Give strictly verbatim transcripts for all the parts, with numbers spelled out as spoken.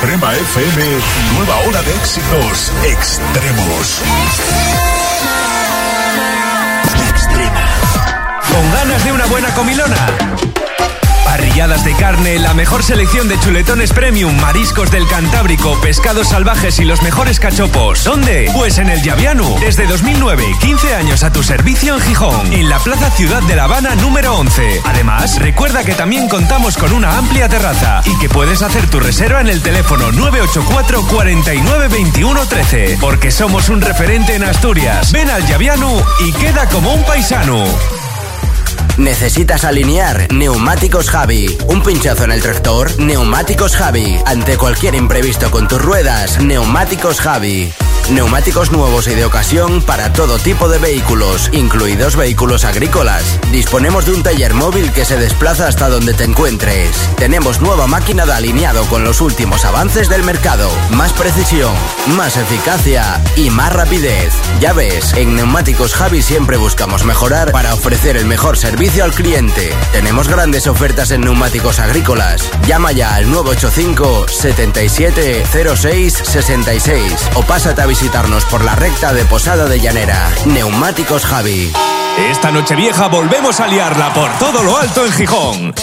Extrema F M, nueva hora de éxitos extremos. Extrema. ¿Con ganas de una buena comilona? Parrilladas de carne, la mejor selección de chuletones premium, mariscos del Cantábrico, pescados salvajes y los mejores cachopos. ¿Dónde? Pues en el Llaviano. Desde dos mil nueve, quince años a tu servicio en Gijón, en la Plaza Ciudad de La Habana número once. Además, recuerda que también contamos con una amplia terraza y que puedes hacer tu reserva en el teléfono nueve ocho cuatro, cuatro nueve, dos uno uno tres, porque somos un referente en Asturias. Ven al Llaviano y queda como un paisano. ¿Necesitas alinear? Neumáticos Javi. ¿Un pinchazo en el tractor? Neumáticos Javi. Ante cualquier imprevisto con tus ruedas, Neumáticos Javi. Neumáticos nuevos y de ocasión para todo tipo de vehículos, incluidos vehículos agrícolas. Disponemos de un taller móvil que se desplaza hasta donde te encuentres. Tenemos nueva máquina de alineado con los últimos avances del mercado. Más precisión, más eficacia y más rapidez. Ya ves, en Neumáticos Javi siempre buscamos mejorar para ofrecer el mejor servicio al cliente. Tenemos grandes ofertas en neumáticos agrícolas. Llama ya al nueve ocho cinco, siete siete cero seis seis seis o pásate a visitarnos por la recta de Posada de Llanera. Neumáticos Javi. Esta Nochevieja volvemos a liarla por todo lo alto en Gijón.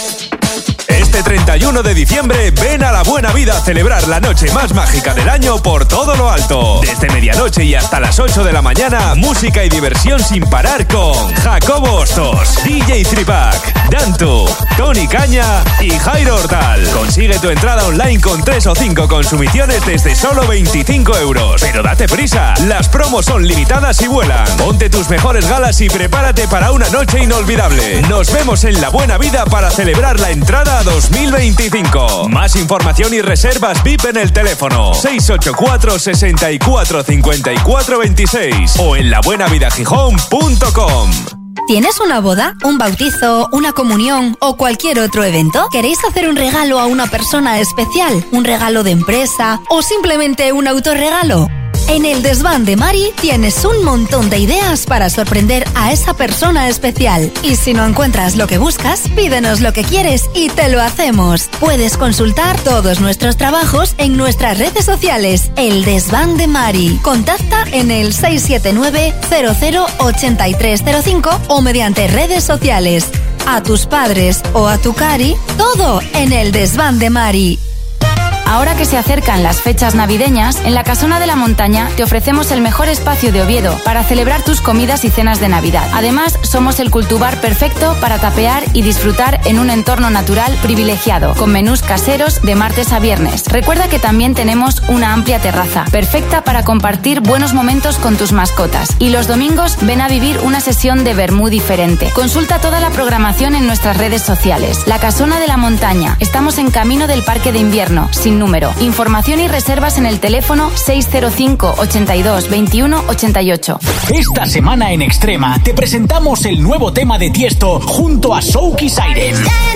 Este treinta y uno de diciembre ven a La Buena Vida a celebrar la noche más mágica del año por todo lo alto. Desde medianoche y hasta las ocho de la mañana, música y diversión sin parar con Jacobo Hostos, D J Tripac, Dantu, Tony Caña y Jairo Hortal. Consigue tu entrada online con tres o cinco consumiciones desde solo veinticinco euros. Pero date prisa, las promos son limitadas y vuelan. Ponte tus mejores galas y prepárate para una noche inolvidable. Nos vemos en La Buena Vida para celebrar la entrada a dos mil veinticinco. Más información y reservas V I P en el teléfono seis ocho cuatro, seis cuatro, cinco cuatro dos seis o en la buena vida gijón punto com. ¿Tienes una boda, un bautizo, una comunión o cualquier otro evento? ¿Queréis hacer un regalo a una persona especial? ¿Un regalo de empresa o simplemente un autorregalo? En el Desván de Mari tienes un montón de ideas para sorprender a esa persona especial. Y si no encuentras lo que buscas, pídenos lo que quieres y te lo hacemos. Puedes consultar todos nuestros trabajos en nuestras redes sociales. El Desván de Mari. Contacta en el seis siete nueve, cero cero, ocho tres cero cinco o mediante redes sociales. A tus padres o a tu cari, todo en el Desván de Mari. Ahora que se acercan las fechas navideñas, en la Casona de la Montaña te ofrecemos el mejor espacio de Oviedo para celebrar tus comidas y cenas de Navidad. Además, somos el cultivar perfecto para tapear y disfrutar en un entorno natural privilegiado, con menús caseros de martes a viernes. Recuerda que también tenemos una amplia terraza, perfecta para compartir buenos momentos con tus mascotas. Y los domingos ven a vivir una sesión de vermú diferente. Consulta toda la programación en nuestras redes sociales. La Casona de la Montaña. Estamos en camino del Parque de Invierno, sin número. Información y reservas en el teléfono seis cero cinco, ochenta y dos, veintiuno, ochenta y ocho. Esta semana en Extrema te presentamos el nuevo tema de Tiesto junto a Soulky Siren.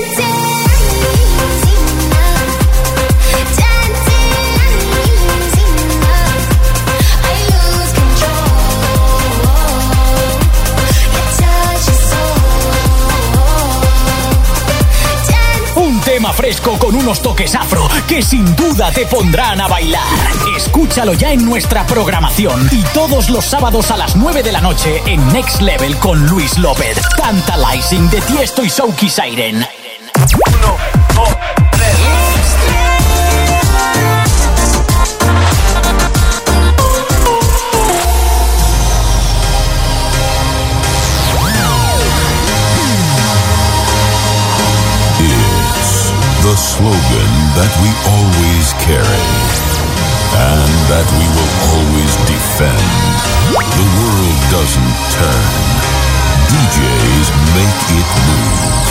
Tema fresco con unos toques afro que sin duda te pondrán a bailar. Escúchalo ya en nuestra programación y todos los sábados a las nueve de la noche en Next Level con Luis López. Tantalizing de Tiesto y Soulky Siren. Uno, dos, tres. The slogan that we always carry and that we will always defend. The world doesn't turn. D Js make it move.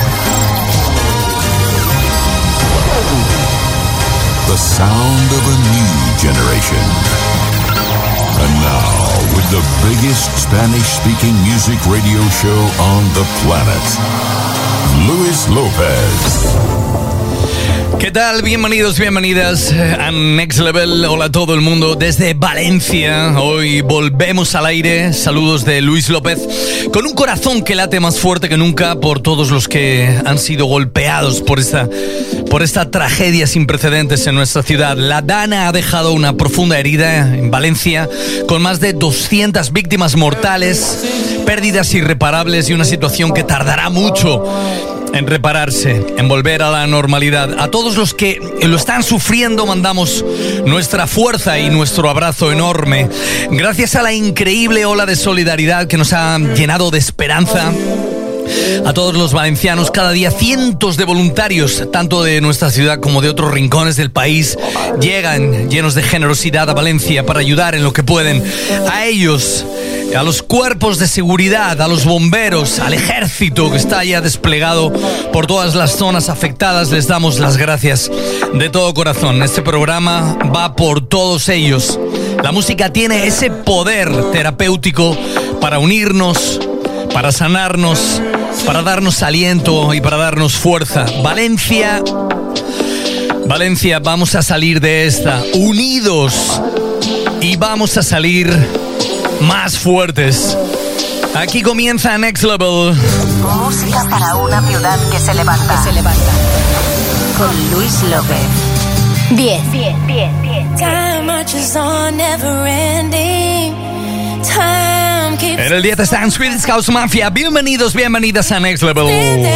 The sound of a new generation. And now, with the biggest Spanish-speaking music radio show on the planet, Luis López. ¿Qué tal? Bienvenidos, bienvenidas a Next Level. Hola a todo el mundo desde Valencia. Hoy volvemos al aire. Saludos de Luis López. Con un corazón que late más fuerte que nunca por todos los que han sido golpeados por esta por esta tragedia sin precedentes en nuestra ciudad. La Dana ha dejado una profunda herida en Valencia, con más de doscientas víctimas mortales, pérdidas irreparables y una situación que tardará mucho en repararse, en volver a la normalidad. A todos los que lo están sufriendo mandamos nuestra fuerza y nuestro abrazo enorme. Gracias a la increíble ola de solidaridad que nos ha llenado de esperanza, a todos los valencianos, cada día cientos de voluntarios, tanto de nuestra ciudad como de otros rincones del país, llegan llenos de generosidad a Valencia para ayudar en lo que pueden. A ellos, a los cuerpos de seguridad, a los bomberos, al ejército que está ya desplegado por todas las zonas afectadas, les damos las gracias de todo corazón. Este programa va por todos ellos. La música tiene ese poder terapéutico para unirnos, para sanarnos, para darnos aliento y para darnos fuerza. Valencia, Valencia, vamos a salir de esta unidos y vamos a salir más fuertes. Aquí comienza Next Level. Música para una ciudad que se levanta. Que se levanta. Con Luis López. diez. diez, diez, diez. Time marches on, never ending. Time keeps. En el diez está Swedish House Mafia. Bienvenidos, bienvenidas a Next Level.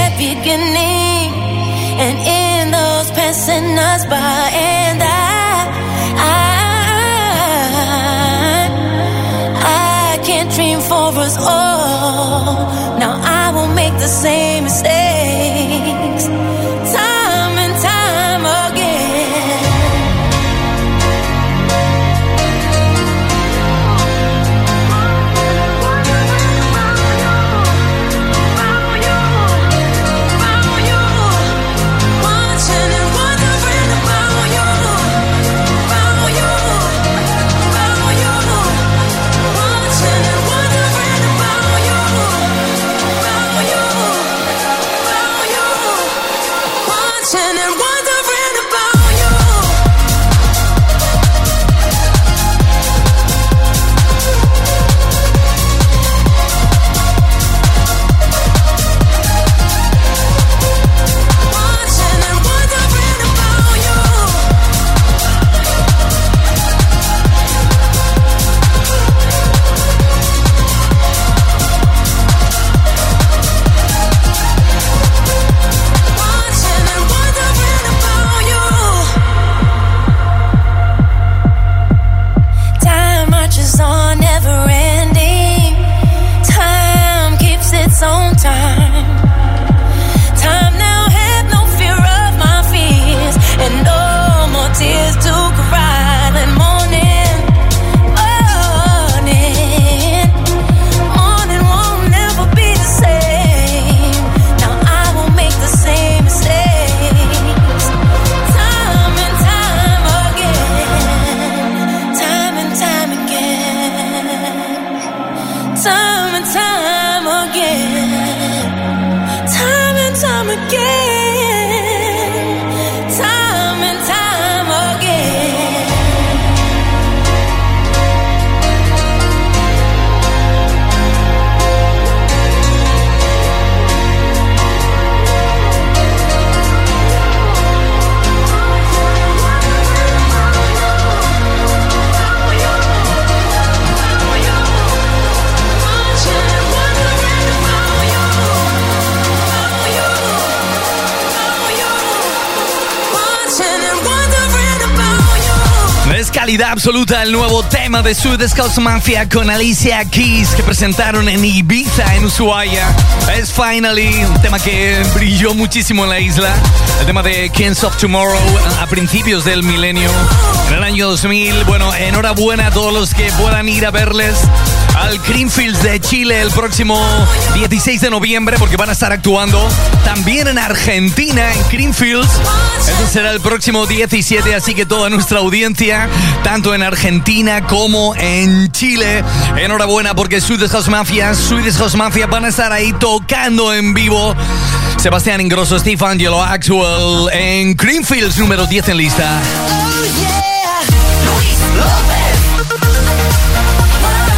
And in those passing us by, and I, I, I can't dream for us all. Now I won't make the same mistakes. Time and time again. Calidad absoluta, el nuevo tema de Swedish House Mafia con Alicia Keys, que presentaron en Ibiza, en Ushuaia. Es Finally, un tema que brilló muchísimo en la isla. El tema de Kings of Tomorrow a principios del milenio, en el año dos mil. Bueno, enhorabuena a todos los que puedan ir a verles al Creamfields de Chile el próximo dieciséis de noviembre, porque van a estar actuando también en Argentina, en Creamfields. Eso será el próximo diecisiete, así que toda nuestra audiencia, tanto en Argentina como en Chile, enhorabuena, porque Swedish House Mafia, Swedish House Mafia van a estar ahí tocando en vivo. Sebastián Ingrosso, Steve Angelo, Axwell en Creamfields, número diez en lista. Oh yeah, Luis López.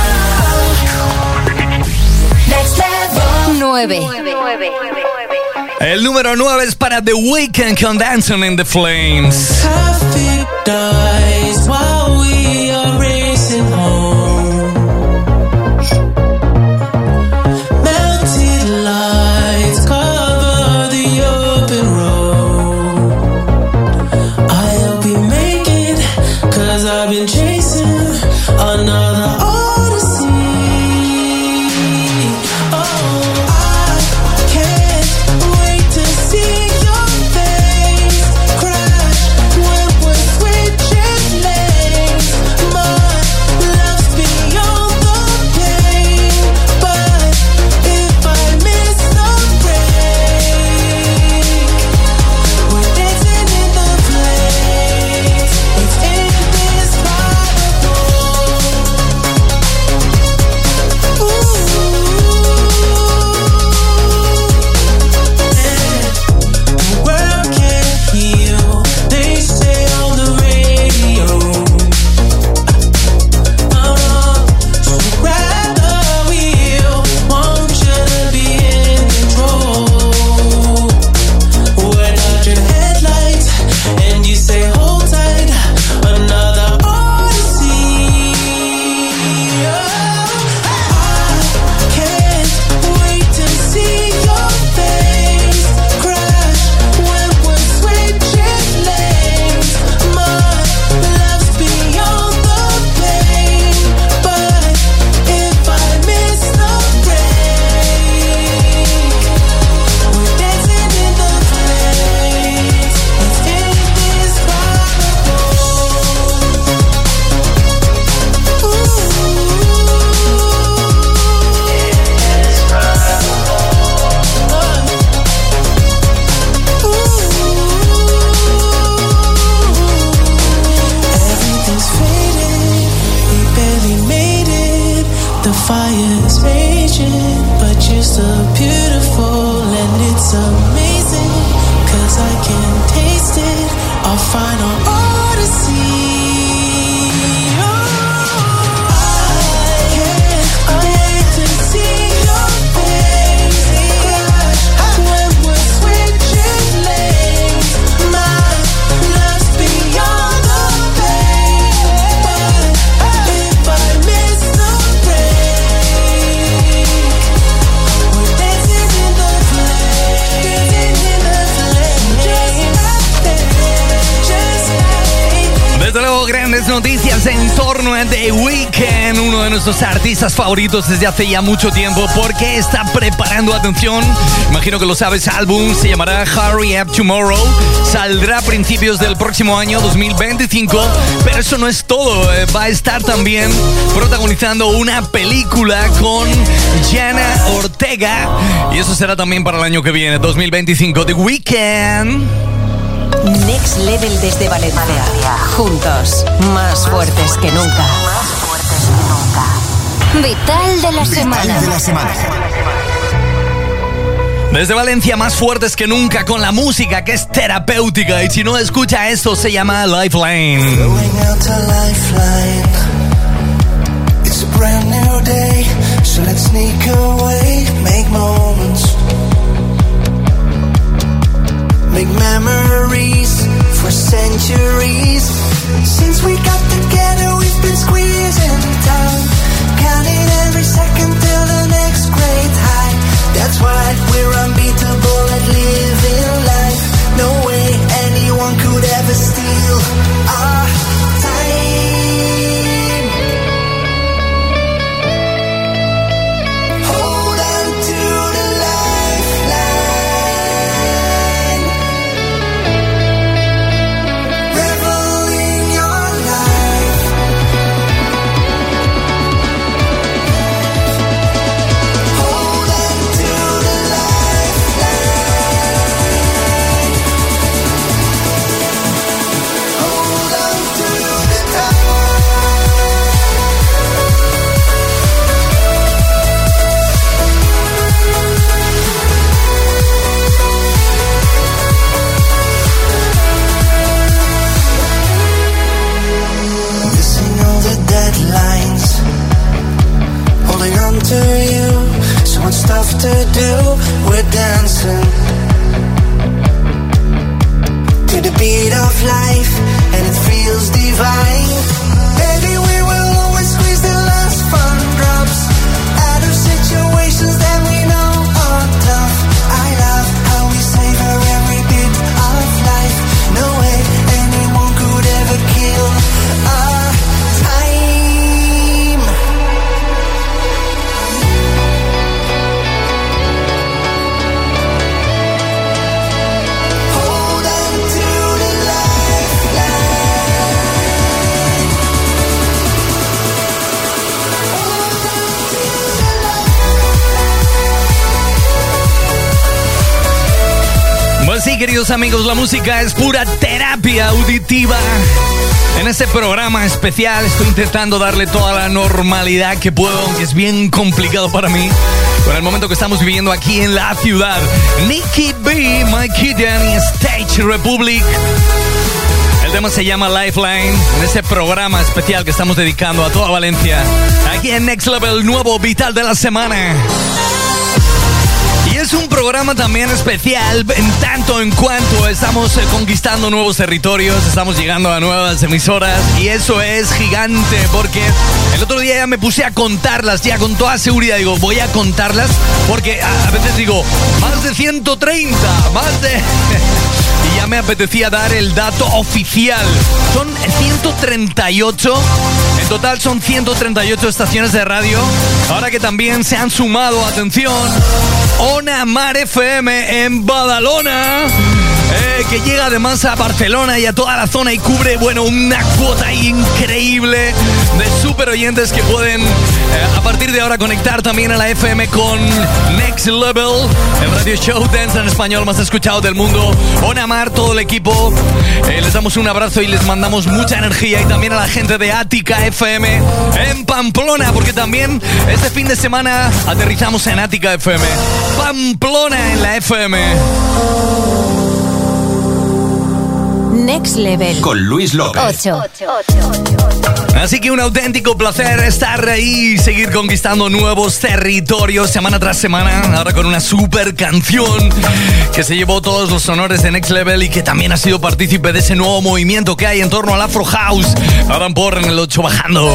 nueve. El número nueve es para The Weeknd con Dancing in the Flames. Traffic dies while we are racing home. Melted lights cover the open road. I hope you make it, 'cause I've been chasing another odyssey. Oh, I can't wait to see your face crash when we're switching lanes. My love's beyond the pain, but if I miss the break, we're dancing in the flames. It's indescribable. The world can't heal, they say on the radio. Oh, so grab the wheel, want you to be in control. We're dodging headlights, and you say hold tight, another odyssey. I can't wait to see your face crash when we're switching lanes. My love's beyond the pain, but if I miss the break, we're dancing in the flames. It's indescribable. Everything's faded, we barely made it. The fire's raging, but you're so beautiful and it's amazing, 'cause I can taste it, our final odyssey. I can't wait to see your face crash when we're switching lanes. My love's beyond the pain, but if I miss the break, we're dancing in the flames, dancing in the flames, just like that, just like. Desde luego, grandes noticias en torno a The Weeknd, uno de nuestros artistas favoritos desde hace ya mucho tiempo, porque está preparando, atención, imagino que lo sabes, álbum, se llamará Hurry Up Tomorrow, saldrá a principios del próximo año dos mil veinticinco, pero eso no es todo, eh, va a estar también protagonizando una película con Jenna Ortega, y eso será también para el año que viene, dos mil veinticinco. The Weeknd. Next Level desde Valencia. Juntos, más fuertes que nunca. Vital de la semana. de la semana. Desde Valencia, más fuertes que nunca con la música que es terapéutica, y si no escucha esto se llama Lifeline. Going out to Lifeline. It's a brand new day, so let's sneak away, make moments, make memories for centuries. Since we got together, we've been squeezing time, counting every second till the next great high. That's why we're unbeatable at living life. No way anyone could ever steal our time. Hold on to the lifeline. Revel in your life. Hold on to the lifeline. of life, and it feels divine. Baby, we will always squeeze the last fun drops out of situations that we know are tough. I love how we savor every bit of life. No way anyone could ever kill our time. Hold on to the lifeline. Pues sí, queridos amigos, la música es pura terapia auditiva. En este programa especial estoy intentando darle toda la normalidad que puedo, aunque es bien complicado para mí, con el momento que estamos viviendo aquí en la ciudad. Nicki B, My Kitten y Stage Republic. El tema se llama Lifeline, en este programa especial que estamos dedicando a toda Valencia. Aquí en Next Level, nuevo vital de la semana. Y es un programa también especial en tanto en cuanto estamos eh, conquistando nuevos territorios, estamos llegando a nuevas emisoras y eso es gigante porque el otro día ya me puse a contarlas, ya con toda seguridad digo, voy a contarlas porque a, a veces digo, más de ciento treinta, más de... y ya me apetecía dar el dato oficial. Son ciento treinta y ocho, en total son ciento treinta y ocho estaciones de radio. Ahora que también se han sumado, atención, Ona Mar F M en Badalona, eh, que llega además a Barcelona y a toda la zona y cubre, bueno, una cuota increíble de super oyentes que pueden eh, a partir de ahora conectar también a la F M con Next Level, el radio show dance en español más escuchado del mundo. Ona Mar, todo el equipo, eh, les damos un abrazo y les mandamos mucha energía, y también a la gente de Ática F M en Pamplona, porque también este fin de semana aterrizamos en Ática F M. Pamplona en la F M. Next Level con Luis López. ocho. Así que un auténtico placer estar ahí y seguir conquistando nuevos territorios semana tras semana. Ahora con una super canción que se llevó todos los honores de Next Level y que también ha sido partícipe de ese nuevo movimiento que hay en torno al Afro House. Adam Porr en el ocho bajando.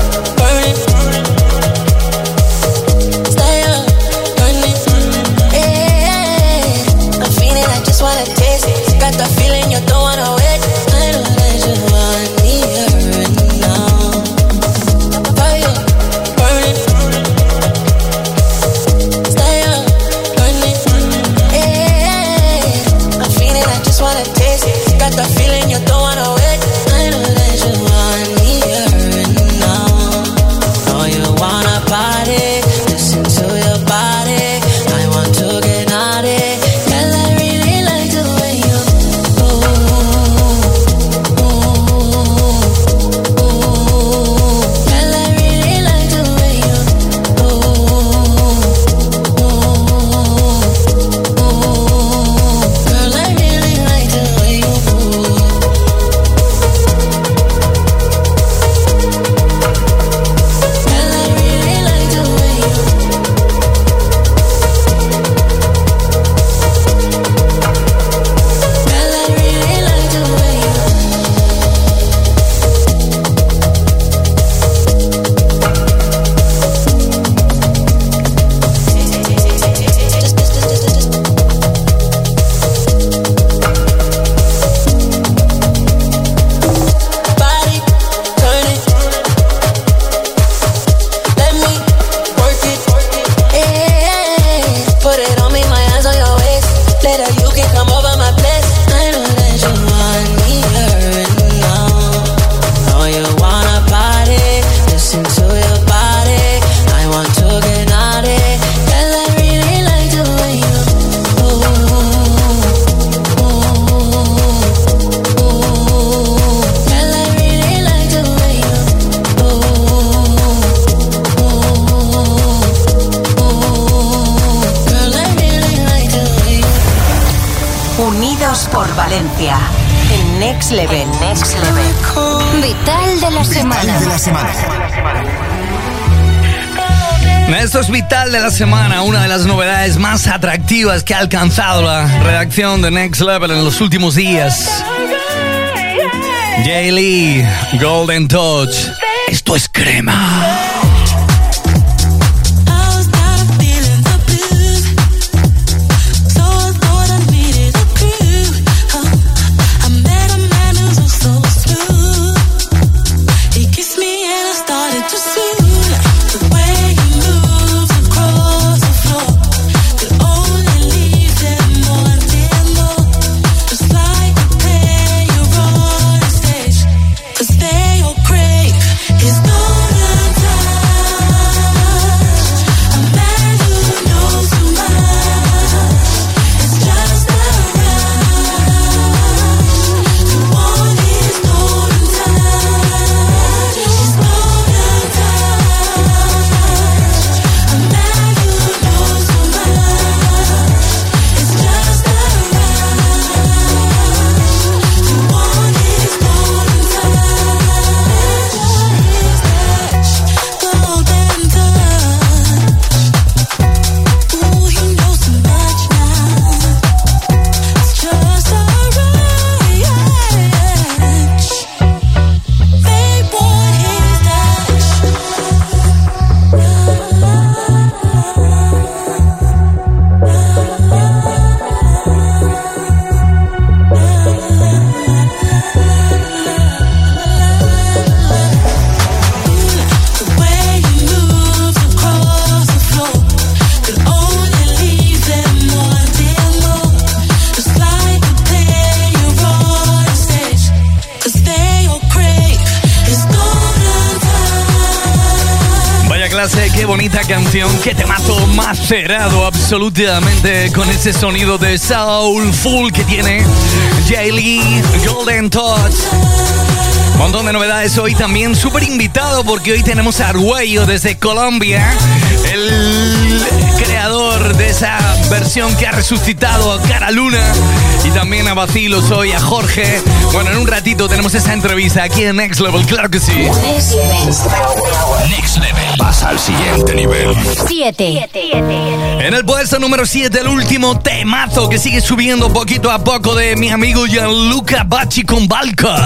Valencia en Next Level. Next Level. Vital de la semana. Vital de la semana. Esto es Vital de la semana, una de las novedades más atractivas que ha alcanzado la redacción de Next Level en los últimos días. Jay Lee, Golden Touch. Esto es crema. Qué bonita canción, qué temazo macerado absolutamente con ese sonido de soulful que tiene Jay Lee, Golden Touch. Montón de novedades hoy también, súper invitado porque hoy tenemos a Arguello desde Colombia, el creador de esa versión que ha resucitado a Cara Luna, y también a Vacilos hoy, a Jorge. Bueno, en un ratito tenemos esa entrevista aquí en Next Level, claro que sí. Next Level. Pasa al siguiente nivel. siete. En el puesto número siete, el último temazo que sigue subiendo poquito a poco de mi amigo Gianluca Bacci con Balka.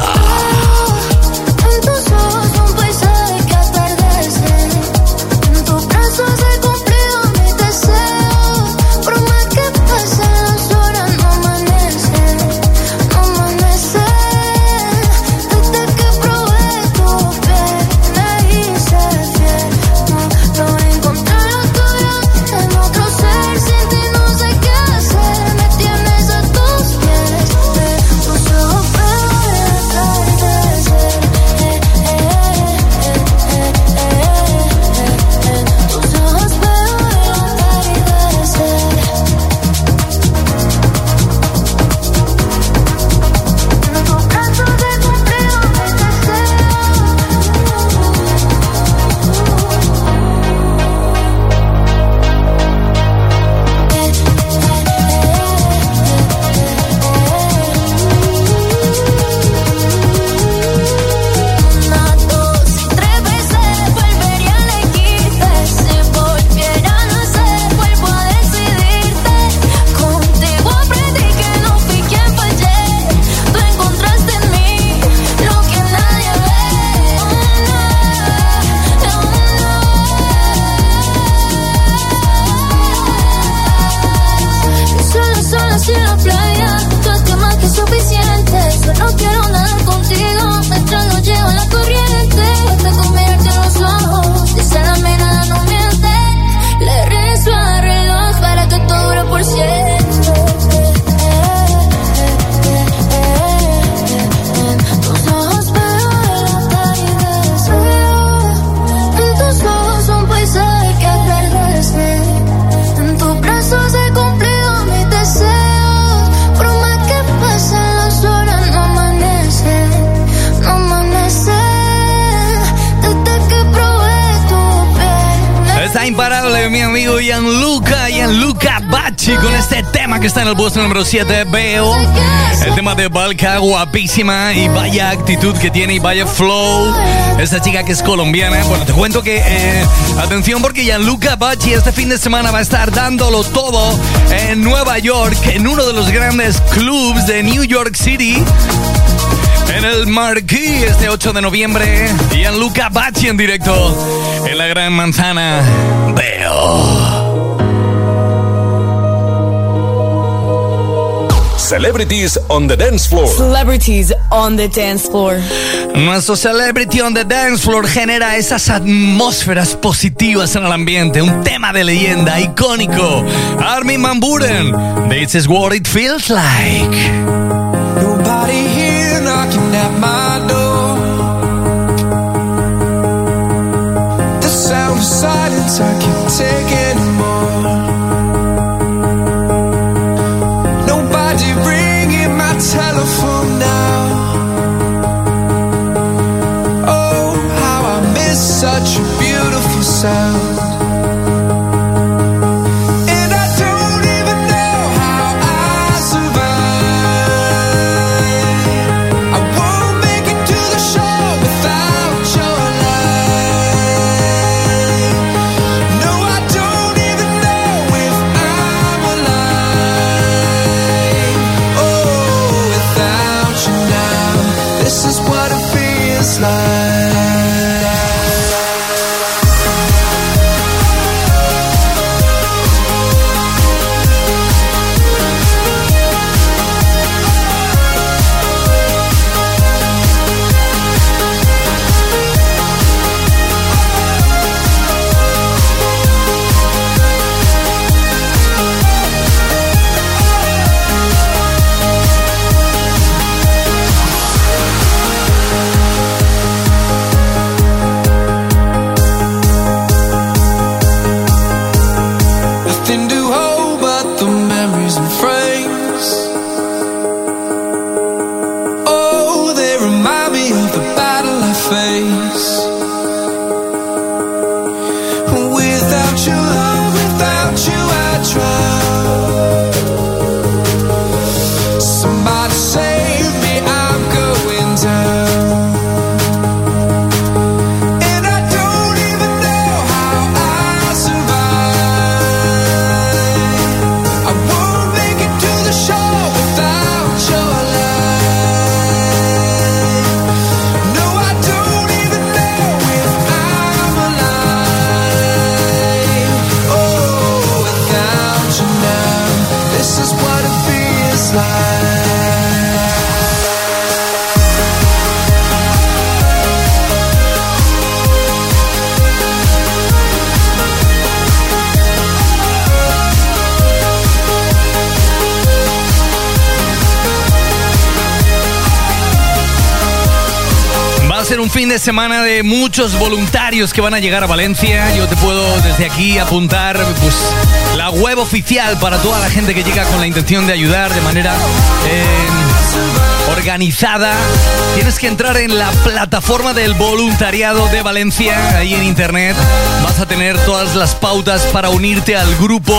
Imparable, mi amigo Gianluca, Gianluca Bacci con este tema que está en el puesto número siete, Veo. El tema de Balka, guapísima, y vaya actitud que tiene y vaya flow. Esta chica que es colombiana. Bueno, te cuento que, eh, atención, porque Gianluca Bacci este fin de semana va a estar dándolo todo en Nueva York, en uno de los grandes clubs de New York City. En el Marquee este ocho de noviembre. Gianluca Bacci en directo en la Gran Manzana. Veo. Celebrities on the dance floor. Celebrities on the dance floor. Nuestro Celebrity on the Dance Floor genera esas atmósferas positivas en el ambiente. Un tema de leyenda icónico. Armin van Buuren. This is what it feels like. Nobody here knocking at my door. The sound of silence I can't take anymore. Nobody ringing my telephone now. Oh, how I miss such a beautiful sound. Un fin de semana de muchos voluntarios que van a llegar a Valencia. Yo te puedo desde aquí apuntar pues la web oficial para toda la gente que llega con la intención de ayudar de manera eh, organizada. Tienes que entrar en la plataforma del voluntariado de Valencia. Ahí en internet vas a tener todas las pautas para unirte al grupo.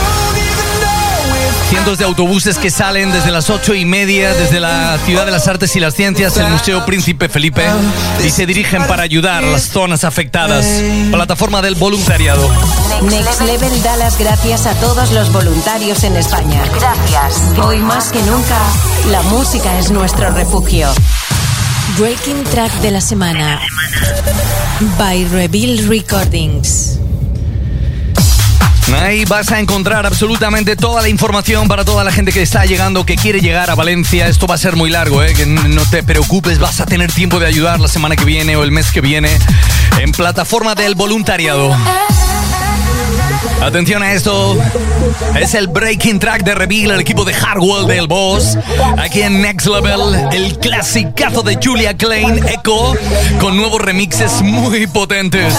Cientos de autobuses que salen desde las ocho y media desde la Ciudad de las Artes y las Ciencias, el Museo Príncipe Felipe, y se dirigen para ayudar a las zonas afectadas. Plataforma del voluntariado. Next Level da las gracias a todos los voluntarios en España. Gracias. Hoy más que nunca, la música es nuestro refugio. Breaking Track de la semana by Reveal Recordings. Ahí vas a encontrar absolutamente toda la información para toda la gente que está llegando, que quiere llegar a Valencia. Esto va a ser muy largo, ¿eh? Que no te preocupes, vas a tener tiempo de ayudar la semana que viene o el mes que viene en plataforma del voluntariado. Atención a esto, es el Breaking Track de Reveal, el equipo de Hardwell del Boss. Aquí en Next Level, el clasicazo de Julia Klein, Echo, con nuevos remixes muy potentes.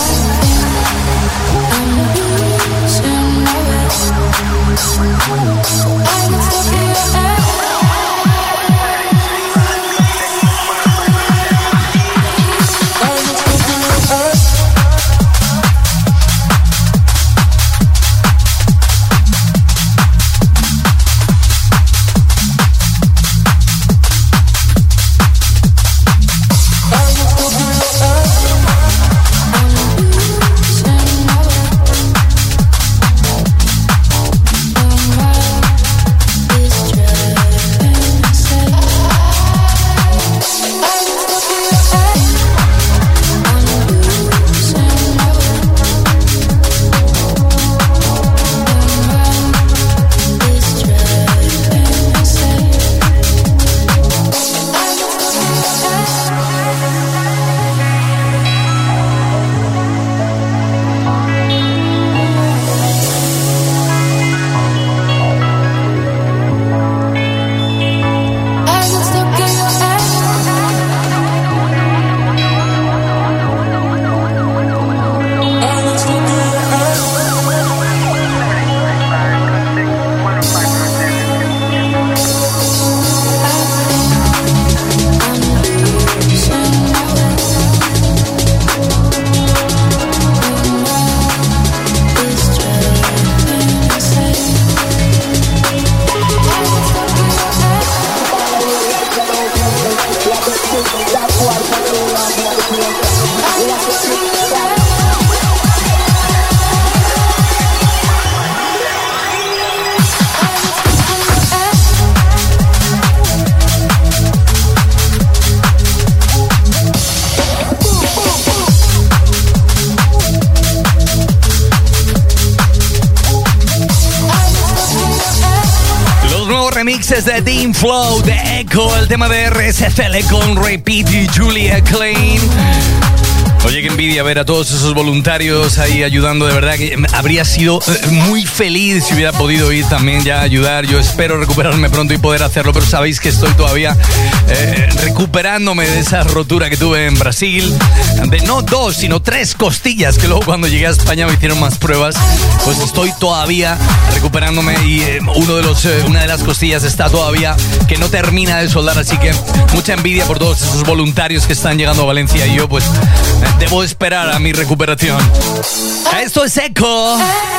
Remixes de Dean Flow, de Echo, el tema de R S C L con Repeat y Julia Klein. Oye, qué envidia ver a todos esos voluntarios ahí ayudando, de verdad que habría sido muy feliz si hubiera podido ir también ya a ayudar. Yo espero recuperarme pronto y poder hacerlo, pero sabéis que estoy todavía eh, recuperándome de esa rotura que tuve en Brasil, de no dos, sino tres costillas, que luego cuando llegué a España me hicieron más pruebas. Pues estoy todavía recuperándome y eh, uno de los, eh, una de las costillas está todavía que no termina de soldar, así que mucha envidia por todos esos voluntarios que están llegando a Valencia y yo pues eh, debo esperar a mi recuperación. Esto es Echo.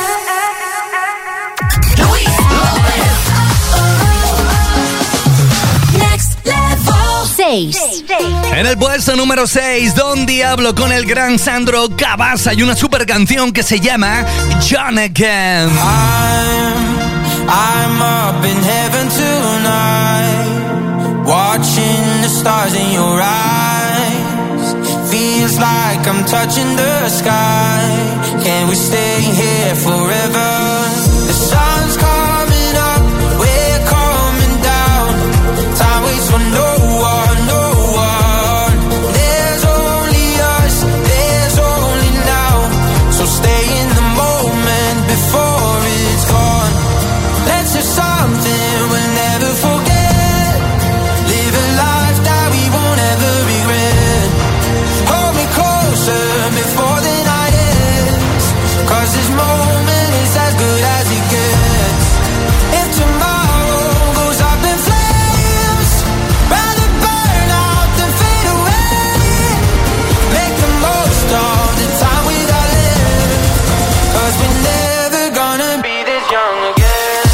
seis. En el puesto número seis, Don Diablo con el gran Sandro Cavazza y una super canción que se llama John Again. I'm, I'm up in heaven tonight, watching the stars in your eyes. Feels like I'm touching the sky. Can we stay here forever? The sun's coming up, we're coming down. Time waits for no one, no one. There's only us, there's only now. So stay in the moment before it's gone. Let's do something we'll never forget. Live a life that we won't ever regret. Hold me closer before the night ends, 'cause this moment is as good as it gets. If tomorrow goes up in flames, rather burn out than fade away. Make the most of the time we got left, 'cause we're never gonna be this young again.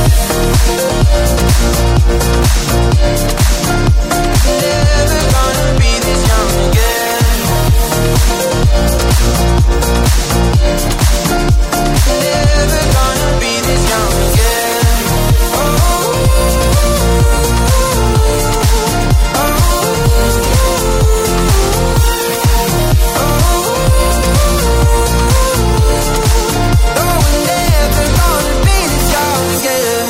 Never gonna be this young again. Never gonna be this young again. Oh, oh, oh, we're never gonna be this young again.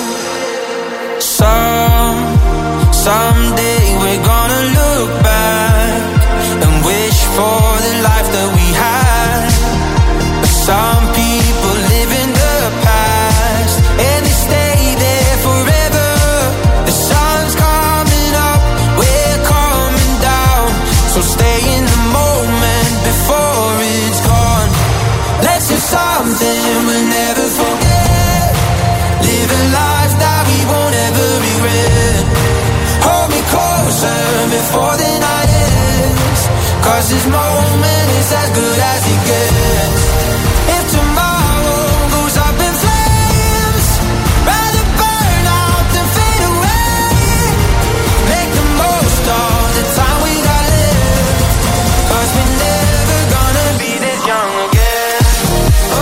Some, someday we're gonna look back and wish for the life that we had. Some people live in the past and they stay there forever. The sun's coming up, we're coming down. So stay in the moment before it's gone. Let's do something we'll never forget. Live a life that we won't ever regret. Hold me closer before the night ends, 'cause this moment is as good as it gets. If tomorrow goes up in flames, rather burn out than fade away. Make the most of the time we got left, 'cause we're never gonna be this young again. Oh,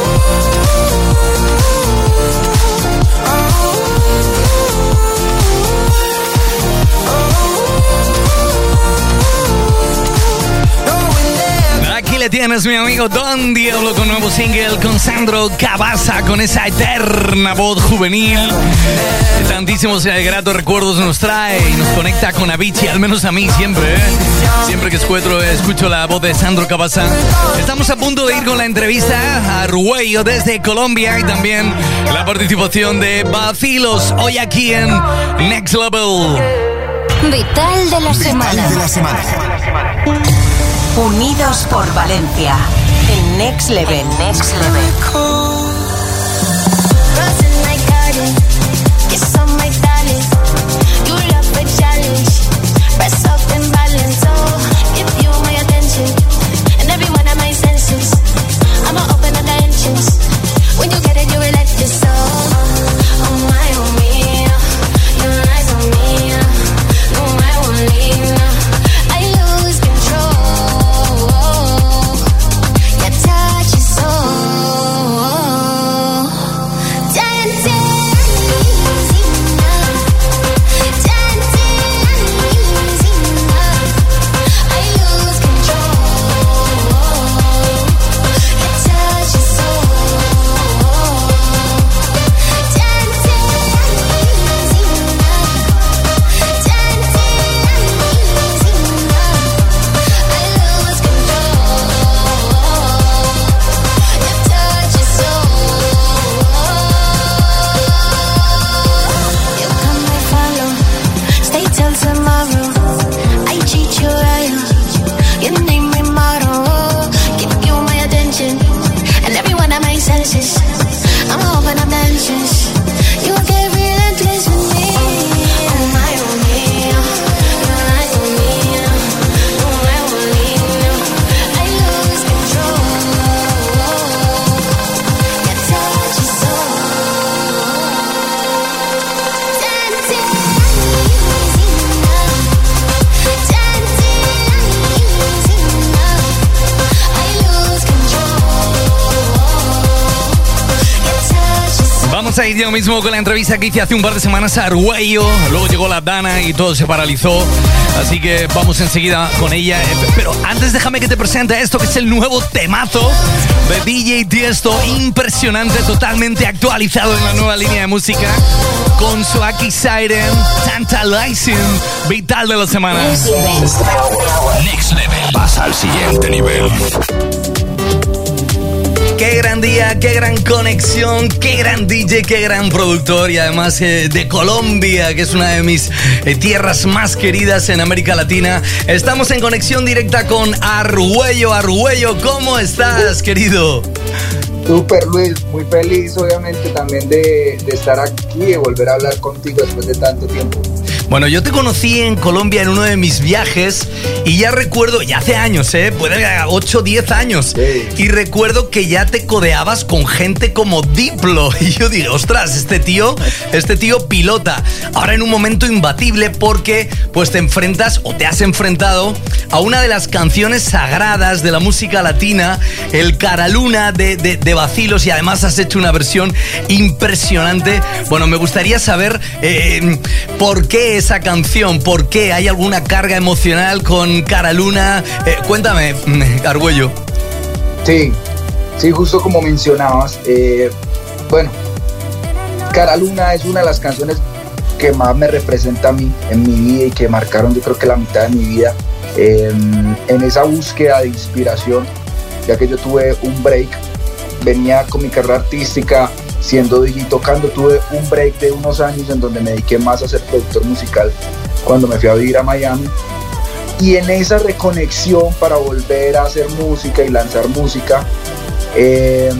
oh, Aquí le tienes, mi amigo Don Diablo, con nuevo single con Sandro Cavazza, con esa eterna voz juvenil que tantísimos y gratos recuerdos nos trae y nos conecta con Avicii, al menos a mí siempre, ¿eh? Siempre que escucho, escucho la voz de Sandro Cavazza. Estamos a punto de ir con la entrevista a Arguello desde Colombia y también la participación de Vacilos hoy aquí en Next Level. Vital de la semana. Vital de la semana. Unidos por Valencia. En Next Level. En Next Level. Vamos a ir yo mismo con la entrevista que hice hace un par de semanas a Argüello. Luego llegó la Dana y todo se paralizó. Así que vamos enseguida con ella. Pero antes déjame que te presente esto, que es el nuevo temazo de D J Tiesto. Impresionante, totalmente actualizado en la nueva línea de música. Con su Aki Siren, Tantalizing, vital de la semana. Next Level. Pasa al siguiente nivel. Qué gran día, qué gran conexión, qué gran D J, qué gran productor y además eh, de Colombia, que es una de mis eh, tierras más queridas en América Latina. Estamos en conexión directa con Argüello. Argüello, ¿cómo estás, querido? Súper, Luis, muy feliz obviamente también de, de estar aquí, de volver a hablar contigo después de tanto tiempo. Bueno, yo te conocí en Colombia en uno de mis viajes y ya recuerdo, ya hace años, ¿eh? Puede ocho, diez años. Sí. Y recuerdo que ya te codeabas con gente como Diplo. Y yo digo, ostras, este tío, este tío pilota. Ahora en un momento imbatible porque pues te enfrentas o te has enfrentado a una de las canciones sagradas de la música latina, el Caraluna de, de, de Vacilos, y además has hecho una versión impresionante. Bueno, me gustaría saber eh, por qué esa canción, por qué hay alguna carga emocional con Caraluna. Eh, cuéntame, Argüello. Sí, sí, justo como mencionabas. Eh, bueno, Caraluna es una de las canciones que más me representa a mí en mi vida y que marcaron yo creo que la mitad de mi vida eh, en esa búsqueda de inspiración, ya que yo tuve un break, venía con mi carrera artística siendo D J, tocando, tuve un break de unos años en donde me dediqué más a ser productor musical cuando me fui a vivir a Miami, y en esa reconexión para volver a hacer música y lanzar música eh,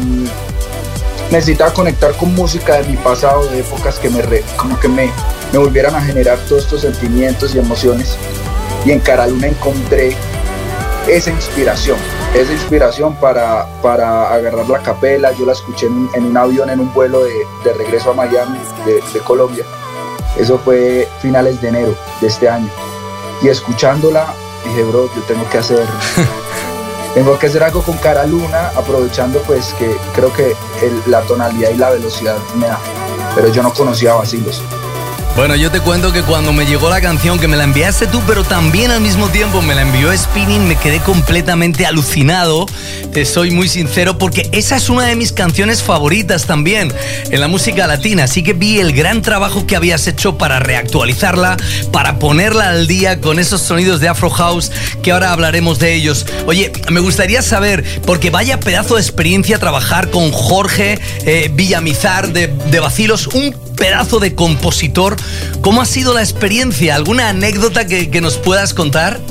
necesitaba conectar con música de mi pasado, de épocas que me re, como que me, me volvieran a generar todos estos sentimientos y emociones, y en Caraluna encontré esa inspiración, esa inspiración para, para agarrar la capela. Yo la escuché en, en un avión, en un vuelo de, de regreso a Miami, de, de Colombia. Eso fue finales de enero de este año. Y escuchándola, dije, bro, yo tengo que hacer, tengo que hacer algo con Caraluna, aprovechando pues que creo que el, la tonalidad y la velocidad me da. Pero yo no conocía a Vacilos. Bueno, yo te cuento que cuando me llegó la canción, que me la enviaste tú, pero también al mismo tiempo me la envió Spinning, me quedé completamente alucinado. Te soy muy sincero, porque esa es una de mis canciones favoritas también en la música latina. Así que vi el gran trabajo que habías hecho para reactualizarla, para ponerla al día con esos sonidos de Afro House, que ahora hablaremos de ellos. Oye, me gustaría saber, porque vaya pedazo de experiencia trabajar con Jorge eh, Villamizar de, de Vacilos, un pedazo de compositor. ¿Cómo ha sido la experiencia? ¿Alguna anécdota que, que nos puedas contar?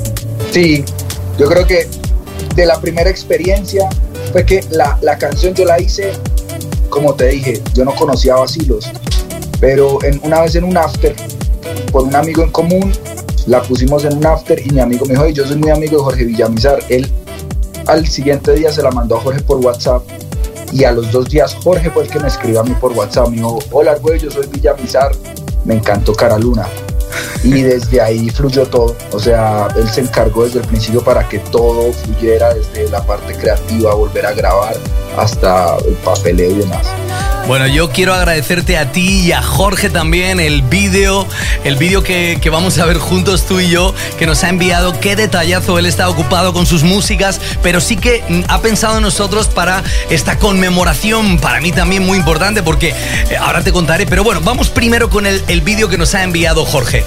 Sí, yo creo que de la primera experiencia fue que la, la canción yo la hice, como te dije, yo no conocía a Vacilos, pero en, una vez en un after, por un amigo en común, la pusimos en un after y mi amigo me dijo, yo soy muy amigo de Jorge Villamizar. Él al siguiente día se la mandó a Jorge por WhatsApp. Y a los dos días Jorge fue el que me escribió a mí por WhatsApp. Me dijo, hola güey, yo soy Villamizar, me encantó Caraluna. Y desde ahí fluyó todo. O sea, él se encargó desde el principio para que todo fluyera, desde la parte creativa, volver a grabar, hasta el papeleo y demás. Bueno, yo quiero agradecerte a ti y a Jorge también el vídeo, el vídeo que, que vamos a ver juntos tú y yo, que nos ha enviado. Qué detallazo, él está ocupado con sus músicas, pero sí que ha pensado en nosotros para esta conmemoración, para mí también muy importante, porque ahora te contaré, pero bueno, vamos primero con el, el vídeo que nos ha enviado Jorge.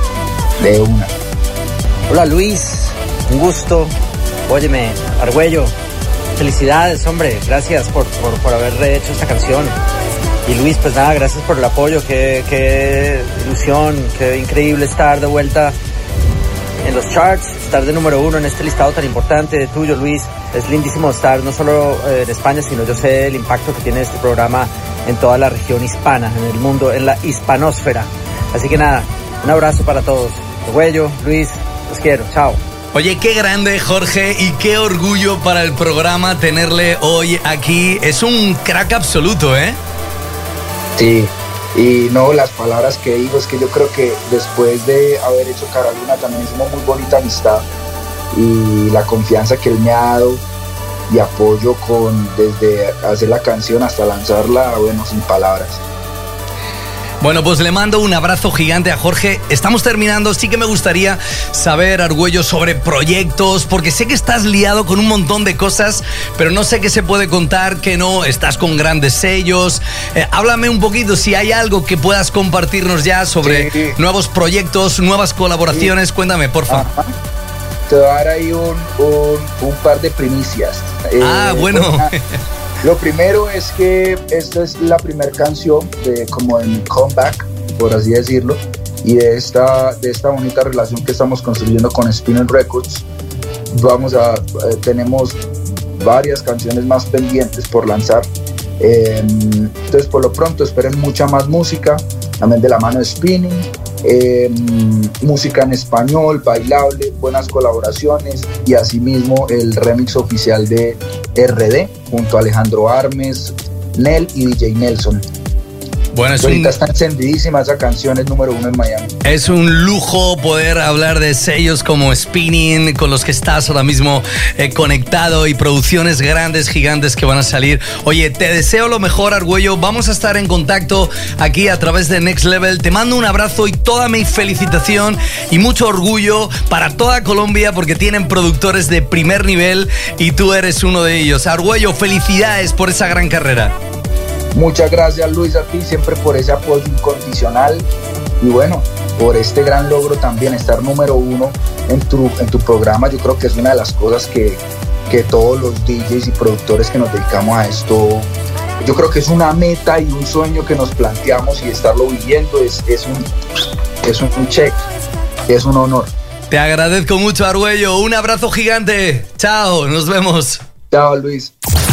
De una. Hola Luis, un gusto. Óyeme, Argüello, felicidades, hombre, gracias por, por, por haber hecho esta canción. Y Luis, pues nada, gracias por el apoyo, qué, qué ilusión, qué increíble estar de vuelta en los charts, estar de número uno en este listado tan importante de tuyo, Luis. Es lindísimo estar no solo en España, sino yo sé el impacto que tiene este programa en toda la región hispana, en el mundo, en la hispanósfera. Así que nada, un abrazo para todos. Argüello, Luis, los quiero, chao. Oye, qué grande Jorge y qué orgullo para el programa tenerle hoy aquí. Es un crack absoluto, ¿eh? Sí, y no, las palabras que digo es que yo creo que después de haber hecho Caraluna también hicimos muy bonita amistad, y la confianza que él me ha dado y apoyo con desde hacer la canción hasta lanzarla, bueno, sin palabras. Bueno, pues le mando un abrazo gigante a Jorge. Estamos terminando, sí que me gustaría saber, Argüello, sobre proyectos, porque sé que estás liado con un montón de cosas, pero no sé qué se puede contar, que no, estás con grandes sellos. Eh, háblame un poquito, si hay algo que puedas compartirnos ya sobre sí. nuevos proyectos, nuevas colaboraciones, sí. Cuéntame, por favor. Ajá. Te voy a dar ahí un, un, un par de primicias. Ah, eh, bueno. Una, Lo primero es que esta es la primera canción de, como de mi comeback, por así decirlo, y de esta, de esta bonita relación que estamos construyendo con Spinning Records. Vamos a, eh, tenemos varias canciones más pendientes por lanzar. Eh, entonces, por lo pronto, esperen mucha más música, también de la mano de Spinning. Eh, música en español, bailable, buenas colaboraciones y asimismo el remix oficial de R D junto a Alejandro Armes, Nel y D J Nelson. Bueno, es ahorita un... está encendidísima esa canción, es número uno en Miami. Es un lujo poder hablar de sellos como Spinning, con los que estás ahora mismo eh, conectado, y producciones grandes, gigantes que van a salir. Oye, te deseo lo mejor, Argüello. Vamos a estar en contacto aquí a través de Next Level. Te mando un abrazo y toda mi felicitación y mucho orgullo para toda Colombia, porque tienen productores de primer nivel y tú eres uno de ellos. Argüello, felicidades por esa gran carrera. Muchas gracias, Luis, a ti siempre por ese apoyo incondicional y bueno, por este gran logro también, estar número uno en tu, en tu programa. Yo creo que es una de las cosas que, que todos los D Js y productores que nos dedicamos a esto, yo creo que es una meta y un sueño que nos planteamos, y estarlo viviendo es, es, un, es un, un check, es un honor. Te agradezco mucho, Argüello. Un abrazo gigante. Chao, nos vemos. Chao, Luis.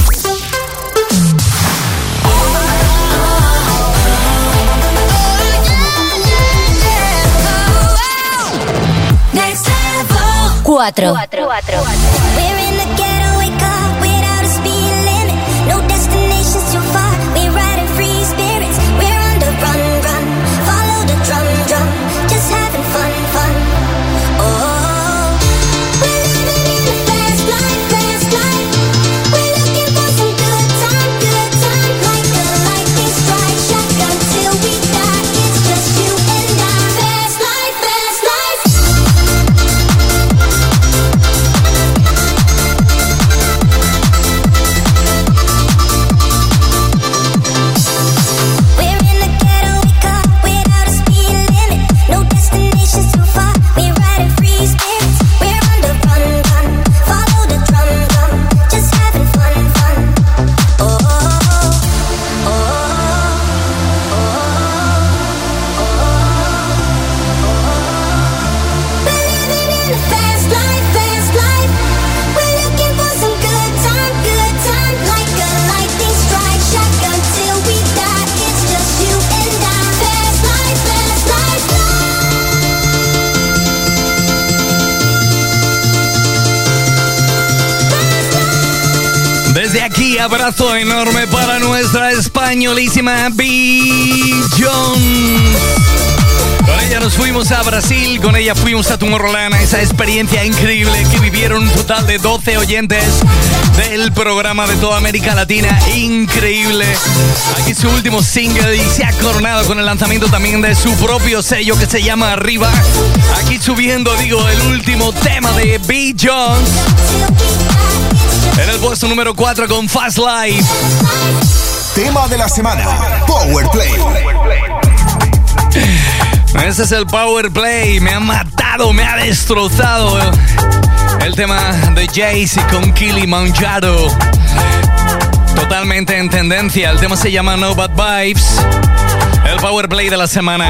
Cuatro. Cuatro. Cuatro. Desde aquí, abrazo enorme para nuestra españolísima Beyoncé. Con ella nos fuimos a Brasil, con ella fuimos a Tomorrowland, esa experiencia increíble que vivieron un total de doce oyentes del programa de toda América Latina. Increíble. Aquí su último single, y se ha coronado con el lanzamiento también de su propio sello que se llama Arriba. Aquí subiendo, digo, el último tema de Beyoncé. En el puesto número cuatro con Fast Life. Tema de la semana, Power Play. Ese es el Power Play. Me ha matado, me ha destrozado. El tema de Jay-Z con Kilimanjaro. Totalmente en tendencia. El tema se llama No Bad Vibes. El Power Play de la semana.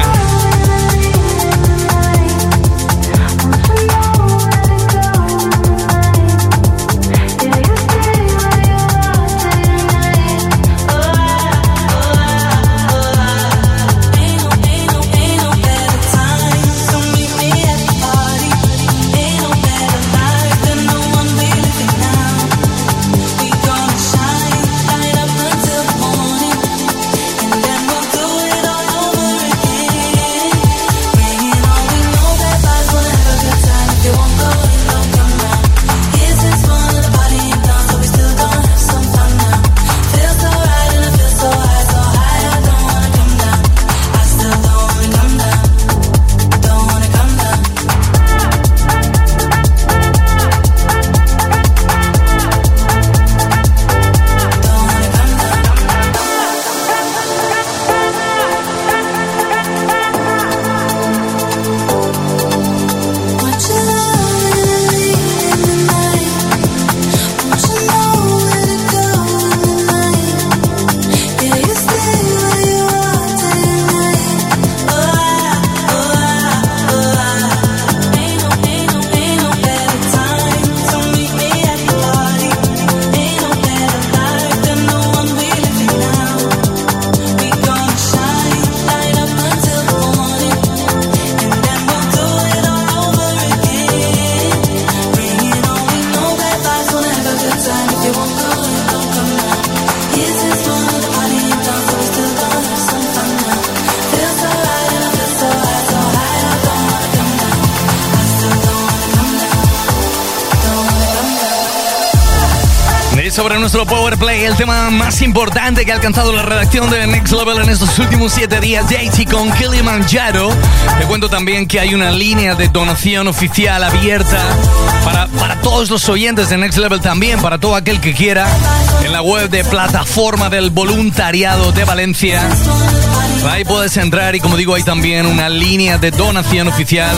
sobre nuestro Power Play, el tema más importante que ha alcanzado la redacción de Next Level en estos últimos siete días, Jay-Z con Kilimanjaro. Te cuento también que hay una línea de donación oficial abierta para, para todos los oyentes de Next Level, también para todo aquel que quiera, en la web de Plataforma del Voluntariado de Valencia. Ahí puedes entrar y, como digo, hay también una línea de donación oficial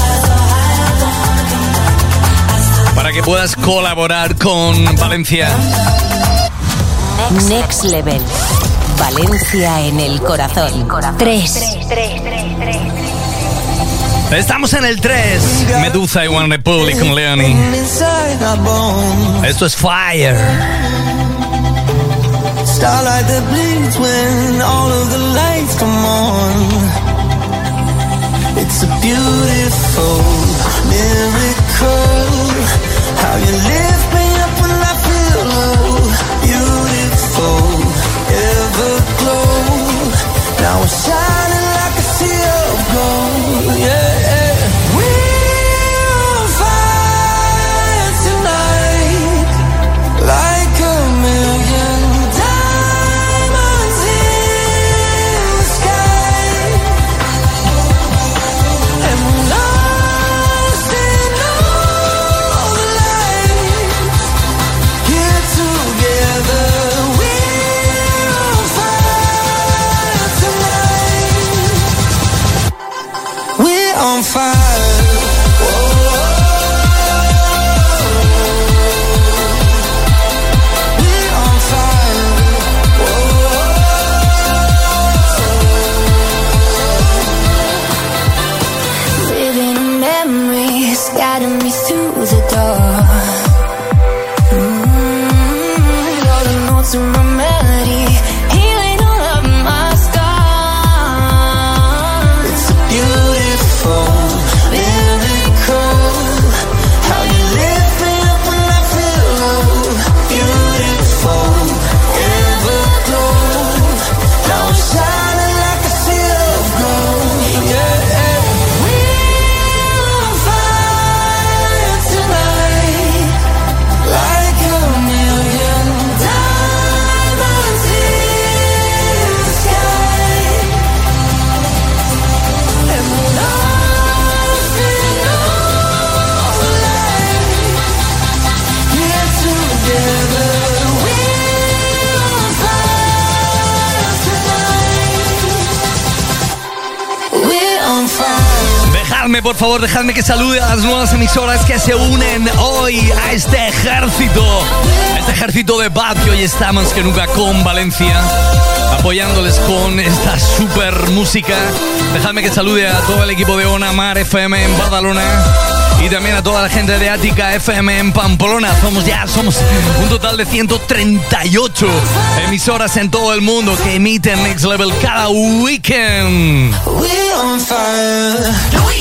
para que puedas colaborar con Valencia. Next, Next Level. Valencia en el corazón. Tres. Estamos en el tres. Medusa y One Republic con Leonie. Esto es Fire. Starlight that bleeds when all of the lights come on. It's a beautiful miracle. How you lift me up when I feel low. Beautiful, everglow. Now we're shining like a sea of gold. Yeah, we're on fire tonight, like a million diamonds in the sky. And we're lost in all the lights. Here together, we're on fire tonight. We're on fire. We're on fire. Living in memories, guiding me through the dark. Mm, all the notes in my melody, healing all of my scars. It's a beautiful miracle. How you lift me up when I feel low. Beautiful, everglow. Now I'm shining like a sea of gold. Yeah, we're on fire tonight, like a million diamonds in the sky. And we're lost in all the lights. Here together, we're on fire tonight. We're on fire. Dejadme, por favor, dejadme que salude a las nuevas emisoras que se unen hoy a este ejército. A este ejército de paz que hoy está más que nunca con Valencia, apoyándoles con esta super música. Dejadme que salude a todo el equipo de Ona Mar F M en Badalona y también a toda la gente de Ática F M en Pamplona. Somos ya, somos un total de ciento treinta y ocho emisoras en todo el mundo que emiten Next Level cada weekend. We're on fire.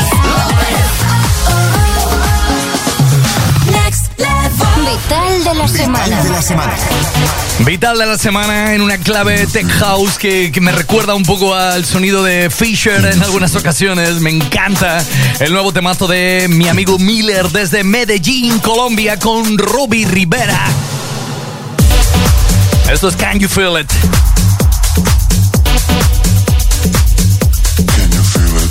Next Level. Vital de la semana. Vital de la semana. Vital de la semana en una clave tech house que, que me recuerda un poco al sonido de Fisher en algunas ocasiones. Me encanta el nuevo temazo de mi amigo Miller desde Medellín, Colombia, con Robbie Rivera. Esto es Can You Feel It? Can you feel it?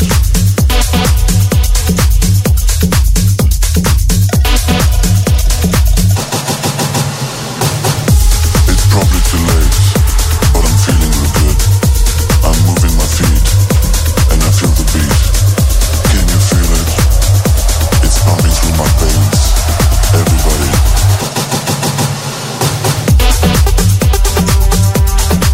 It's probably too late, but I'm feeling real good. I'm moving my feet, and I feel the beat. Can you feel it? It's pumping through my veins. Everybody.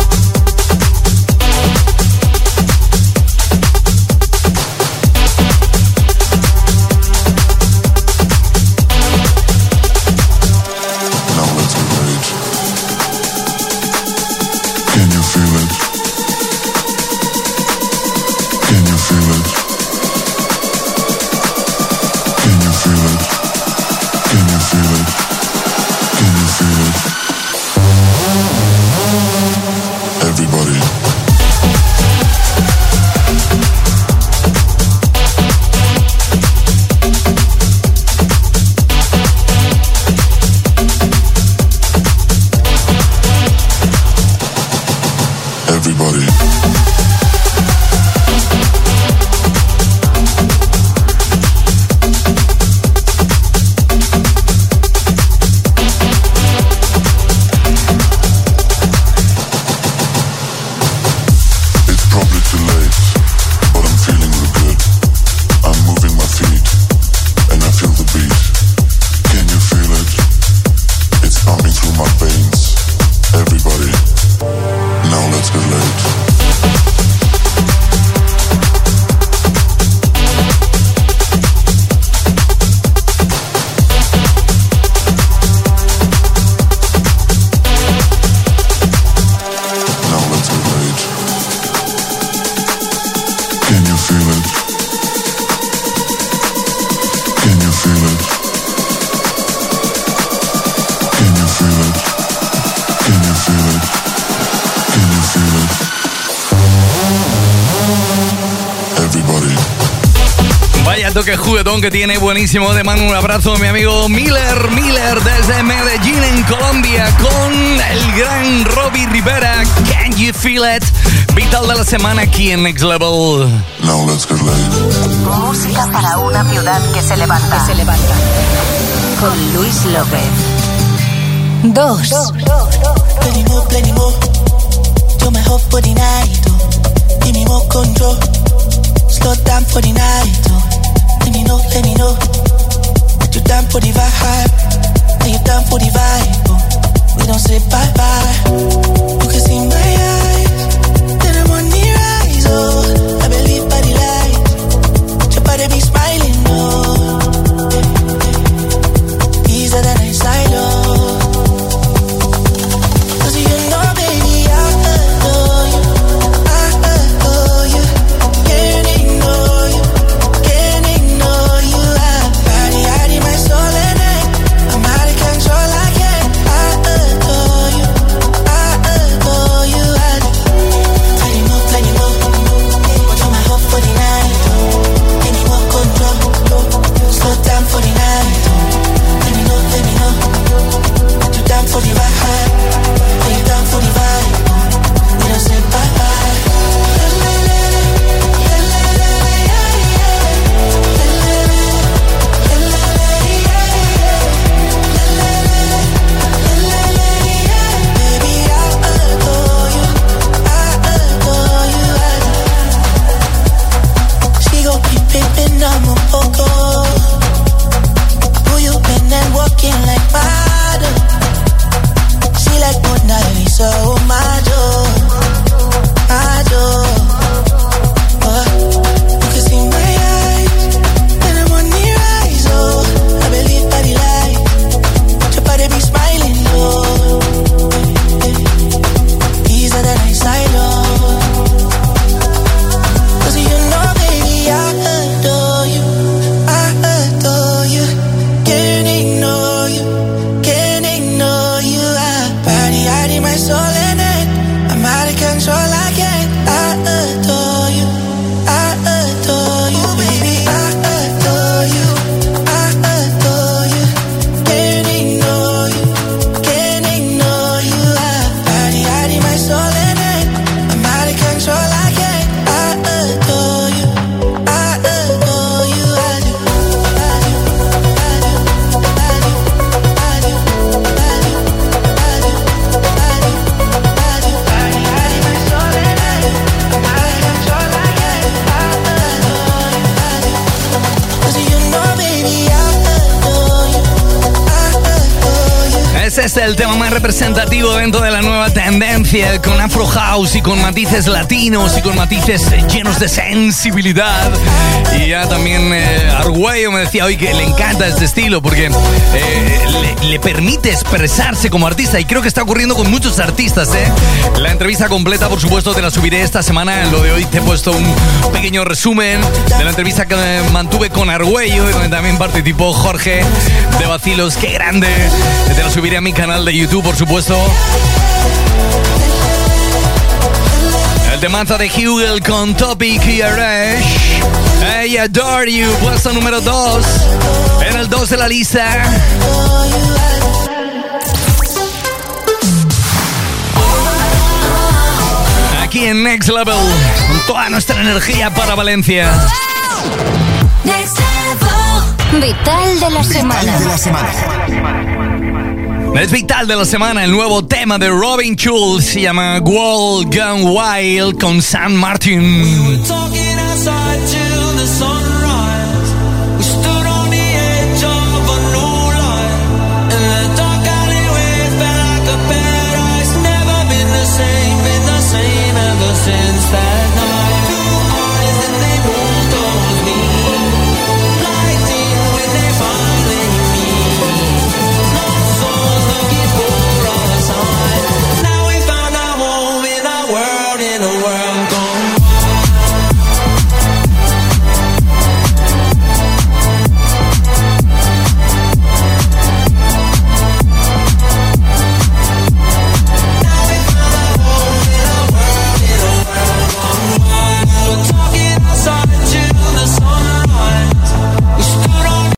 toque juguetón que tiene, buenísimo. Te mando un abrazo, mi amigo Miller Miller desde Medellín, en Colombia, con el gran Robbie Rivera. Can you feel it? Vital de la semana aquí en Next Level. Now let's get laid. Música para una ciudad que se levanta. Que se levanta. Con Luis López. Dos. Plenty more, plenty more. Do my hope for the night. Oh. Give me more control. Slow down for the night. Oh. Let me know, let me know. You down for the vibe? Are you down for the vibe? Oh. We don't say bye bye. You can see my eyes. Then I'm on the rise. Oh, I believe by the light. Your body be smiling. Oh, easier than I silo. Es el tema más representativo dentro de la nueva tendencia, con Afro House y con matices latinos y con matices llenos de sensibilidad. Y ya también eh, Argüello me decía hoy que le encanta este estilo porque eh, le, le permite expresarse como artista, y creo que está ocurriendo con muchos artistas, ¿eh? La entrevista completa, por supuesto, te la subiré esta semana. En lo de hoy te he puesto un pequeño resumen de la entrevista que mantuve con Argüello, donde también participó Jorge de Vacilos. ¡Qué grande! Te la subiré a mi canal de YouTube, por supuesto. El temazo de Hugel con Topic y Arash. Hey, Adore You, puesto número dos. En el dos de la lista. Aquí en Next Level, con toda nuestra energía para Valencia. Next Level. Vital de la semana. Vital de la semana. Es Vital de la semana, el nuevo tema de Robin Schulz, se llama World Gone Wild con San Martin.